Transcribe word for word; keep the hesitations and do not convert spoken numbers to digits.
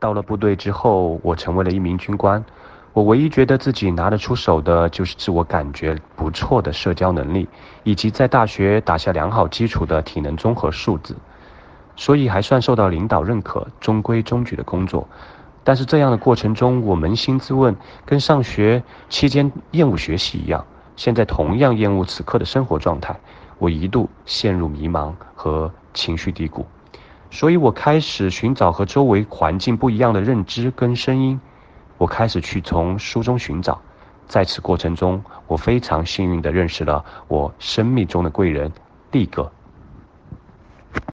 到了部队之后，我成为了一名军官。我唯一觉得自己拿得出手的，就是自我感觉不错的社交能力，以及在大学打下良好基础的体能综合素质，所以还算受到领导认可，中规中矩的工作。但是这样的过程中，我扪心自问，跟上学期间厌恶学习一样，现在同样厌恶此刻的生活状态。我一度陷入迷茫和情绪低谷，所以我开始寻找和周围环境不一样的认知跟声音。我开始去从书中寻找，在此过程中，我非常幸运地认识了我生命中的贵人力哥。